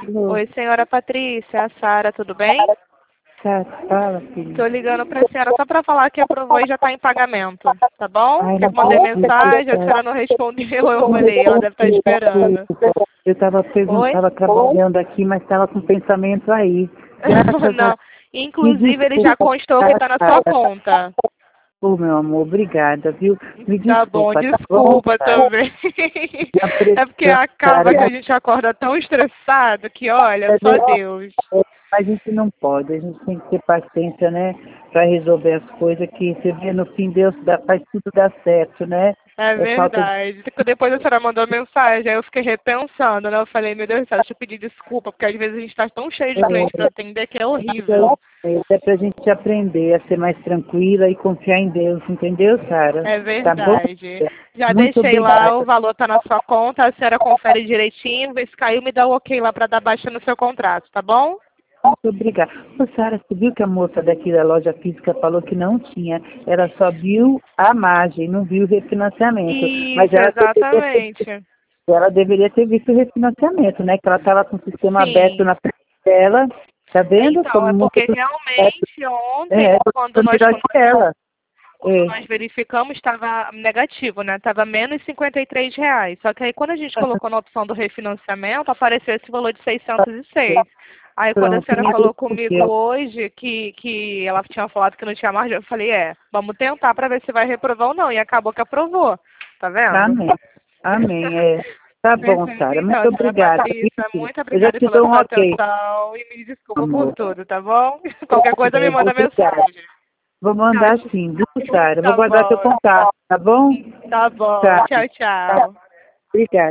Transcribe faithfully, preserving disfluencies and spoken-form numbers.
Oi, senhora Patrícia, a Sara, tudo bem? Tá, fala, filho. Estou ligando para a senhora só para falar que aprovou e já está em pagamento, tá bom? Ai, Porque eu não mandei acredito. mensagem, a senhora não respondeu, eu falei, ela deve estar esperando. Eu estava Oi? tava trabalhando aqui, mas estava com pensamento aí. Graças a Não, Deus. inclusive ele já constou que está na sua conta. Ô, meu amor, obrigada, viu? Me Tá bom, desculpa, tá bom? desculpa também. A É porque pressão, acaba cara, que a gente acorda tão estressado que, olha, só Deus. a gente não pode, a gente tem que ter paciência, né? Para resolver as coisas que você vê no fim, Deus dá, faz tudo dar certo, né? É É falta de verdade. Depois a senhora mandou mensagem, aí eu fiquei repensando, né? Eu falei, meu Deus do céu, deixa eu pedir desculpa, porque às vezes a gente tá tão cheio de cliente pra atender que é horrível. é para a gente aprender a ser mais tranquila e confiar em Deus, entendeu, Sara? É Tá bom? verdade. Já Muito deixei lá, o obrigada. valor tá na sua conta, a senhora confere direitinho, vê se caiu, me dá o ok lá pra dar baixa no seu contrato, tá bom? Muito obrigada. Ô, Sara, você viu que a moça daqui da loja física falou que não tinha, ela só viu a margem, não viu o refinanciamento. Mas Isso, ela deveria ter, exatamente. ela deveria ter visto o refinanciamento, né? Que ela estava com o sistema aberto Sim. na frente dela, tá vendo? Então, é Como muito porque realmente é, ontem, quando foi nós, melhor que ela. quando É. nós verificamos, estava negativo, né? Estava menos cinquenta e três reais. Só que aí quando a gente colocou na opção do refinanciamento, apareceu esse valor de seiscentos e seis. Aí quando a Pronto, senhora me falou comigo desculpe. hoje que, que ela tinha falado que não tinha margem, eu falei, é, vamos tentar para ver se vai reprovar ou não. E acabou que aprovou. Tá vendo? Amém. Amém. É. Tá bom, Perfeito, Sara. então, Muito senhora obrigada. Patrícia, Viu? muito Eu já obrigada te pela dou um sua ok, atenção e me desculpa por amor. tudo, tá bom? Qualquer coisa me É, manda obrigada. mensagem. Vou Tchau, mandar tchau. sim, viu, Sara? Vou Tá guardar seu bom. contato, tá bom? Tá bom. Tá. Tchau, tchau. Obrigada.